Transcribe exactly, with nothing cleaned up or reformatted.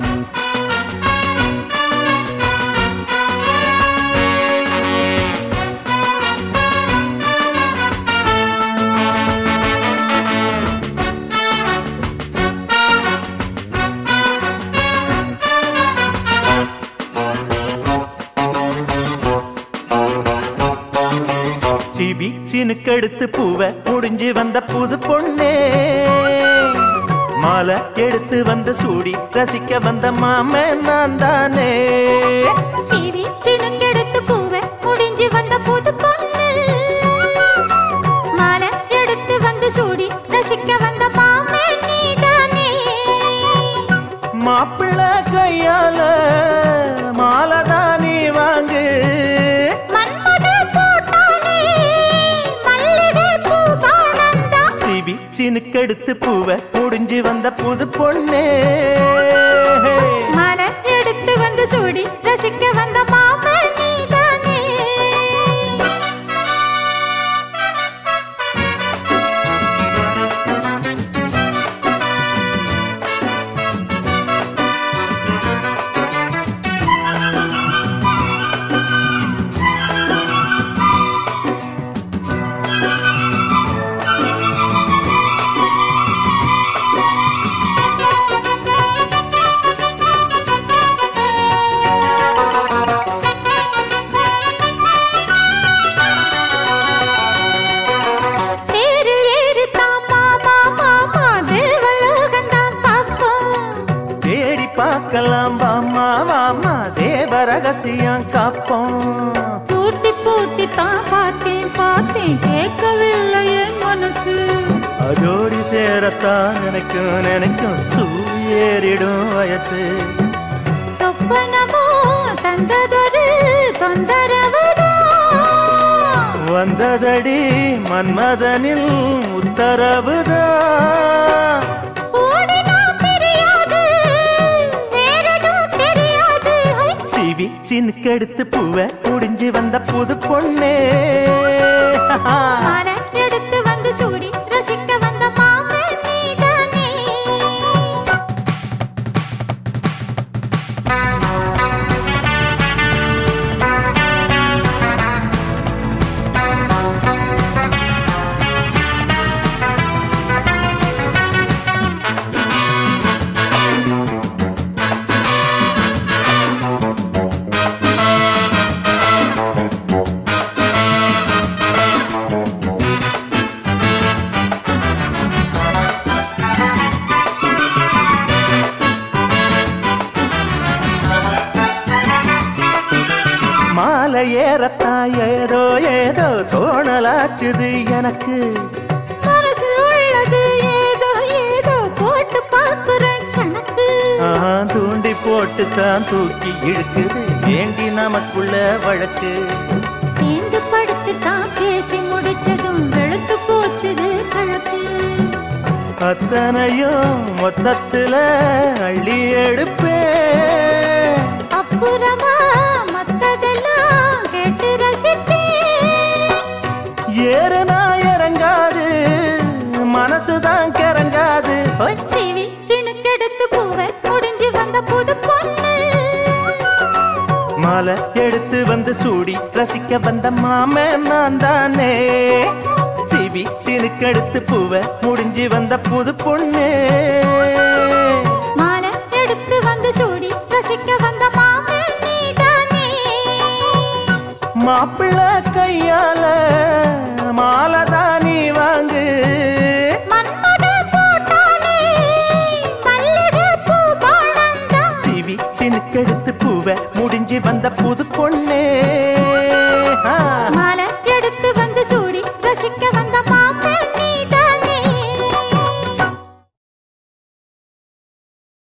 சினுக்கெடுத்து பூவை முடிஞ்சு வந்த புது பொண்ணே மாலை எடுத்து வந்து சூடி ரசிக்க வந்த மாமே நான் தானே. சீவி சினுக்கெடுத்து பூவை முடிஞ்சு வந்த புது பொண்ணு மாலை எடுத்து வந்து சூடி ரசிக்க வந்த மாமே நீதானே. மாப்பிள்ள கையால மாலை தானே வாங்கு சினுக்கெடுத்து பூவை முடிஞ்சு வந்த புது பொண்ணே மாலை எடுத்து வந்து சூடி ரசிக்க வந்த மாமே நீதானே. பார்க்கலாம் வாமா வாமா தேவ ரகசியம் காப்போம். பூட்டி பூட்டி தான் பார்த்தேன் பார்த்தேன் கேட்கவில்லை என் மனசு. அதோடி சேரத்தான் நினைக்கும் நினைக்கும் சூரியேறிடும் வயசு. சொப்பனமோ தந்ததொரு தொந்தரவுதான் வந்ததடி மன்மதனில் உத்தரவுதான். சினுக்கெடுத்து பூவை முடிஞ்சு வந்த புது பொண்ணே மாலை எடுத்து வந்து சூடி ரசிக்க வந்த மாமே நீதானே. மாலை ஏறத்தா ஏதோ ஏதோ தோணலாச்சுது எனக்கு. மனசு உள்ளது ஏதோ ஏதோ போட்டு பார்க்குறேன் கணக்கு. தூண்டி போட்டு தான் தூக்கி இழுக்குது வேண்டி நமக்குள்ள வழக்கு. சேர்ந்து படுத்து தான் பேசி முடிச்சதும் வெளுத்து போச்சுது கழக்கு. அத்தனையும் மொத்தத்துல அள்ளி எடுப்பே அப்புறமா மத்ததெல்லாம் கேட்டு ரசிப்பேன். ஏறுனா இறங்காது மனசுதான் கிறங்காது. சீவி சினுக்கெடுத்து பூவை முடிஞ்சு வந்த புது பொண்ணு மாலை எடுத்து வந்து சூடி ரசிக்க வந்த மாமே நான் தானே. சிவி சினுக்கெடுத்து பூவை முடிஞ்சு வந்த புது பொண்ணு மாலை எடுத்து வந்து சூடி ரசிக்க வந்த மாமே நீதானே. மாப்பிள்ள கையால மாலை தானே வாங்கு சிவி சினுக்கெடுத்து பூவை முடிஞ்சு வந்த புது பொண்ணே.